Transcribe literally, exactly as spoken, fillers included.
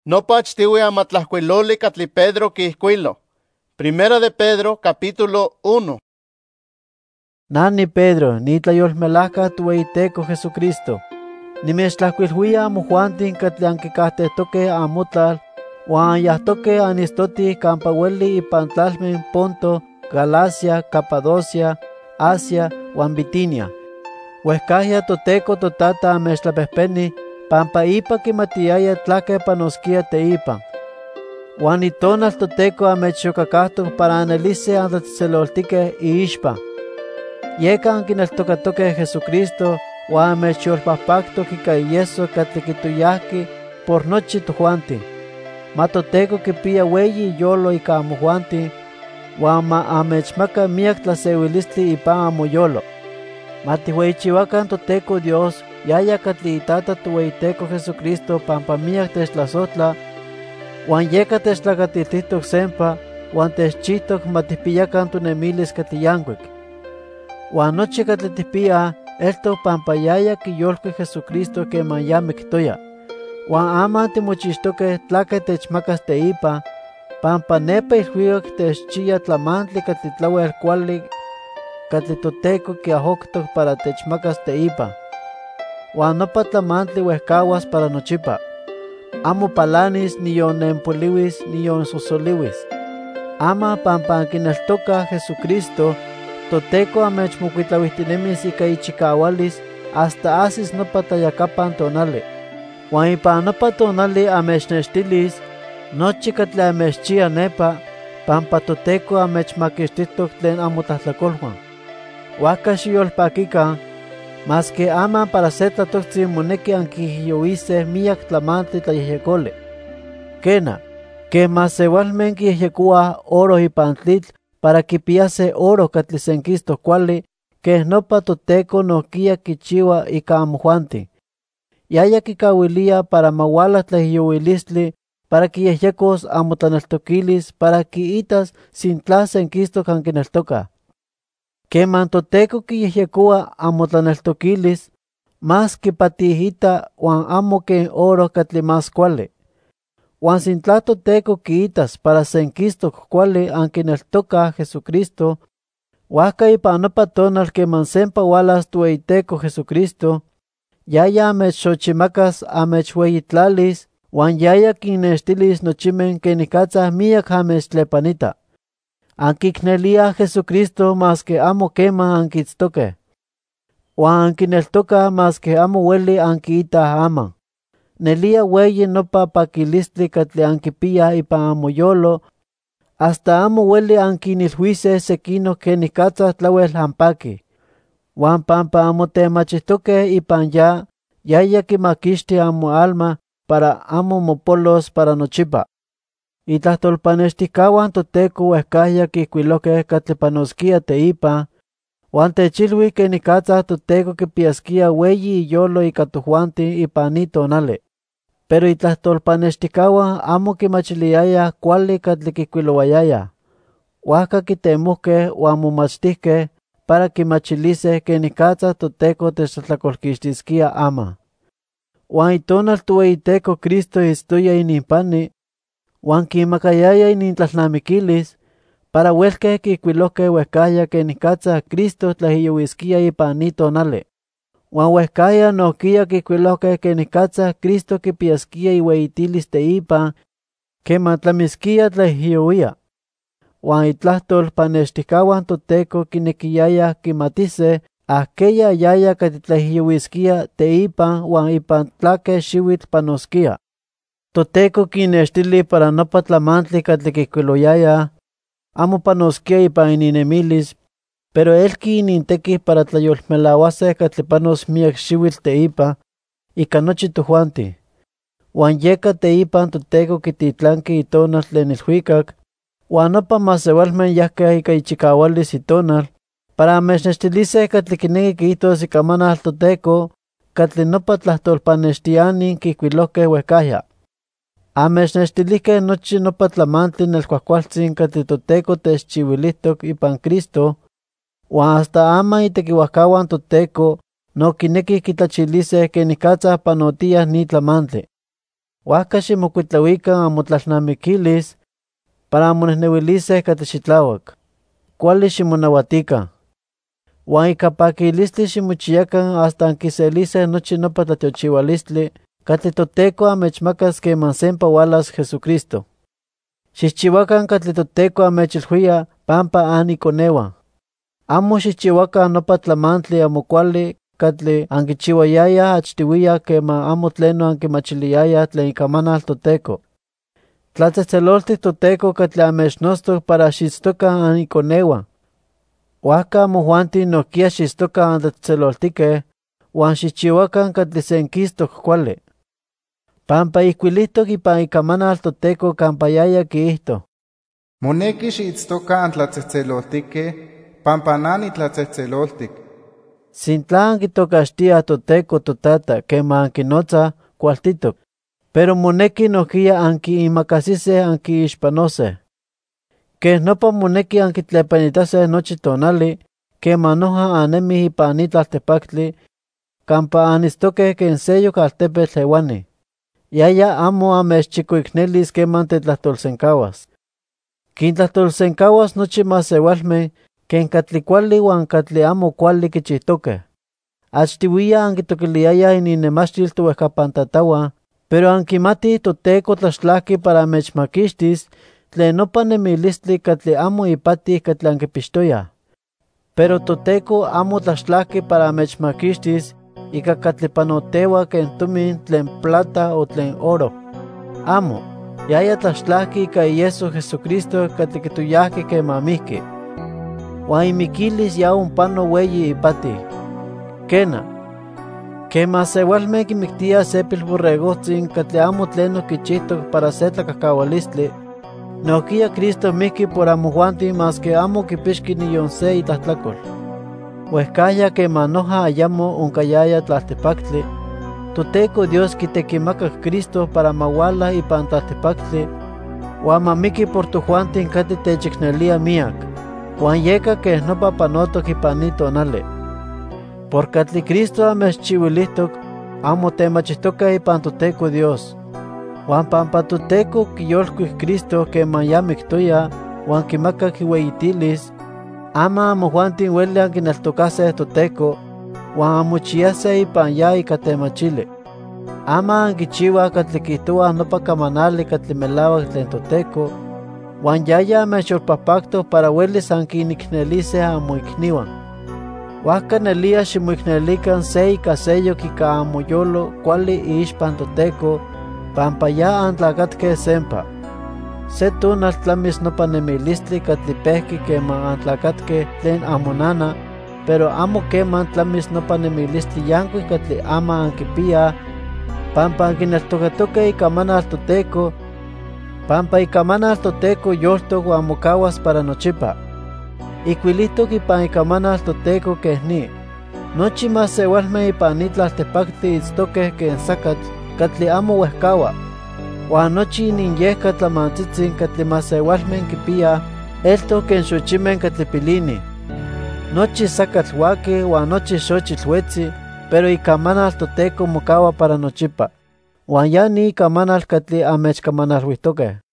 Nopachtiwi amatlajkuiloli catli Pedro quihcuilo. Primera de Pedro, capítulo uno. Nani Pedro, nitlayolmelajka tuweiteco Jesucristo. Nimechtlajkuilhuia amojuantin catli ankikahtehtoque amotlal, uan yahtoque anistoti campa ueli ipan tlalmen Ponto, Galacia, Capadocia, Asia, uan Bitinia. Uehcahya toteco totata amechtlapehpeni, pampa ipa quimatiaya tlaque panosquia teipan. Uan itonal toteco amechxocacahtoc para anelise antlatzeloltique iixpa. Yeca anquineltocatoque Jesucristo, uan amechyolpahpactoc ica iyeso catli quitoyahqui por nochi tojuantin. Ma toteco quipia ueyi iyolo ica amojuantin, uan ma amechmaca miac tlaseuilistli ipan amoyolo. Ma tihueyichihuacan toteco Dios, yaya catli itata tuweiteco Jesucristo pampa miac techtlasotla, uan yeca techtlacatitihtoc sempa, uan techchihtoc ma tihpiyacan tonemilis catli yancuic. Uan nochi catli tihpiah, eltoc pampa yaya quiyolcuic Jesucristo queman ya mictoya. Uan aman timochixtoque tlaque techmacas teipa, pampa nepa ilhuicac techchiya tlamantli catli tlauel cuali catli toteco quiahoctoc para techmacas teipa. Uan nopa tlamantli uehcahuas para nochipa. Amo palanis, niyon nempoliuis, niyon sosoliuis. Ama pampa anquineltoca Jesucristo, toteco amechmocuitlahuihtinemis ica ichicaualis hasta asis nopa tayakapan tonali. Uan ipan nopa tonali amechnextilis nochi catli amechchia nepa, pampa toteco amechmaquixtihtoc tlen amo tlahtlacoluan. Huaca xiyolpaquican, mas que aman para se tlatoctzin moneki anquihyohuise miac tlamantli tlayehyecoli. Quena, que maseualmen quiyehyecoah oro ipan tlitl para quipiase oro catli senquistoc cuali, que nopa toteco nohquia quichiua ica amojuantin. Yaya quicahuilia para mauala tlaihyohuilistli, para quiyehyecos amotlaneltoquilis, para quiitas sin tla senquistoc anquineltocah. Queman toteco quiyehyecoa amotlaneltoquilis, mas quipatihita uan amo quen oro catli mas cuali. Uan sin tla toteco quiitas para senquistoc cuali anquineltocah Jesucristo, huaca ipan nopa tonal queman sempa ualas tuweiteco Jesucristo, yaya amechxochimacas amechhueyitlalis, uan yaya quinnextilis nochimen quenicatza miac amechtlepanita. Anquicneliah Jesucristo mas que amo queman anquitztoque. Uan anquineltocah mas que amo ueli anquiitah aman. Nelia ueyi nopa paquilistli catli anquipiah ipan amoyolo, hasta amo ueli anquinilhuise sequinoc quenicatza tlauel ampaqui. Uan pampa amotemachihtoque ipan ya, yaya quimaquixti amo alma para amo mopolos para nochipa. Itlahtolpanexticahuan toteco uehcahya quihcuiloque catli panosquia teipa, uan techilhui quenicatza toteco quipiasquia ueyi iyolo ica tojuantin ipan ni tonali. Pero itlahtolpanexticahuan amo quimachiliayah cuali catli quihcuilouayayah. Huaca quitemohque uan momachtihque para quimachilise quenicatza toteco techtlahtlacolquixtisquia ama. Uan itonal tuweiteco Cristo itztoya ininpani, uan quimacayaya inintlalnamiquilis, para uelque quihcuiloque uehcahya quenicatza Cristo tlaihyohuisquia ipan ni tonali. Uan uehcahya nohquia quihcuiloque quenicatza Cristo quipiasquia iueyitilis teipa, queman tlamisquia tlaihyohuia. Uan itlahtol panexticahuan toteco quinequiyayah quimatise ahqueya yaya catli tlaihyohuisquia teipan uan ipan tlaque xiuitl panosquia. Toteco quinnextili para nopa tlamantli catli quihcuiloyayah, amo panosquia ipan ininemilis, pero elqui inintequih para tlayolmelauase catli panos miac xiuitl teipa, ica nochi tojuantin. Uan yeca teipan toteco quititlanqui itonal tlen ilhuicac, uan nopa maseualmen yahqueh ica ichicaualis itonal, para amechnextilise catli quinequi quihtos ica manal toteco, catli nopa tlahtolpanextianin quihcuiloque uehcahya. Amechnextilihque nochi nopa tlamantli nelcuahcualtzin catli toteco techchiuilihtoc ipan Cristo, uan hasta ama itequihuahcahuan toteco no quinequih quitlachilise quenicatza panotiah ni tlamantli. Huasca ximocuitlahuican amotlalnamiquilis para amonehnehuiliseh catli xitlauac. Cuali ximonauatican. Huan ica paquilistli ximochiyacan hasta anquiseliseh nochi nopa tlatiochiualistli catli Toteco amechmacas queman sempa hualas Jesucristo. Xixchihuacan catli Toteco amechilhuia pampa aniconehuan. Amo xixchihuacan nopa tlamantli amo cuali catli anquichihuayayah achtihuiya queman amo tleno anquimachiliyayah tlen icamanal Toteco. Tlatzehtzeloltic Toteco catli amechnotztoc para xitztocan aniconehuan. Huasca amojuantin nohquia xitztocan antlatzehtzeloltiqueh huan xixchihuacan catli senquistok cuali. Pampa ihcuilihtoc ipan icamanal Toteco campa yaya quiihto: Moneki xiitztoca antlatzehtzeloltiqueh, pampa nani tlatzehtzeloltic. Sintla anquitocaxtiah Toteco totata queman anquinotzah cualtitoc, pero moneki nohquia anquiimacasiseh anquiixpanoseh. Queh nopa moneki anquitlepanitaseh nochi tonali queman noja annemih ipan ni tlaltepactli campa anitztoqueh quen seyoc altepetl hewani. Yaya amo amechchicoicnelis queman tetlahtolsencauas. Quintlahtolsencauas nochi masewalmeh quen catli cuali huan catli amo cuali quichihtoqueh. Achtihuiya anquitoquiliyayah ininemachtil tohuejcapantatauan, pero anquimatih Toteco tlaxtlahqui para amechmaquixtis tlen nopa nemilistli catli amo ipatih catli anquipixtoyah. Pero Toteco amo tlaxtlahqui para amechmaquixtis ica catli panoteua quen tomin tlen plata o tlen oro. Amo, yaya tlaxtlahqui ica ieso Jesucristo catli quitoyahqui queman mihqui. Huan imiquilis ya onpano ueyi ipatih. Quena, queman sewalmeh quimictiah se pilborregohtzin catli amo tleno quichihtoc para se tlacahcaualistli, nohquia Cristo mihqui por amojuantin masque amo quipixqui niyon se itlahtlacol. Huehcaya queman noja ayamo oncayaya tlaltepactli, Toteco Dios quitequimacac Cristo para mauala ipan tlaltepactli, huan mamiki por tojuantin catli techicnelia miac, huan yeca queh nopa panotoc ipan ni tonali. Por catli Cristo amechchiuilihtoc, amo temachihtoca ipan Toteco Dios. Huan pampa Toteco quiyolcuic Cristo queman ya mictoya huan quimacac iueyitilis, ama amojuantin ueli anquineltocaseh Toteco, huan amochiaseh ipan ya ica temachili. Ama anquichiuah catli quihtoah nopa camanali catli melauac tlen Toteco, huan yaya amechyolpahpactoc para uelis anquinicneliseh amoicniuan. Huasca nelia ximoicnelican se ica seyoc ica amoyolo cuali iixpan Toteco, pampa ya antlacatqueh sempa. Se tonal tlamis nopa nemilistli catli pehqui queman antlacatqueh tlen amonana, pero amo queman tlamis nopa nemilistli yancuic catli ama anquipiah, pampa anquineltocatoqueh icamanal Toteco, pampa icamanal Toteco yoltoc huan mocahuas para nochipa. Ihcuilihtoc ipan icamanal Toteco queh ni: nochi masewalmeh ipan ni tlaltepactli itztoqueh quen sacatl catli amo huehcaua, huan nochi ininyehca tlamantzitzin catli masewalmeh quipiah eltoc quen xochimeh catli pilini. Nochi sacatl huaqui huan nochi xochitl huetzi, pero icamanal Toteco mocaua para nochipa. Huan ya ni icamanal catli amechcamanalhuihtoqueh.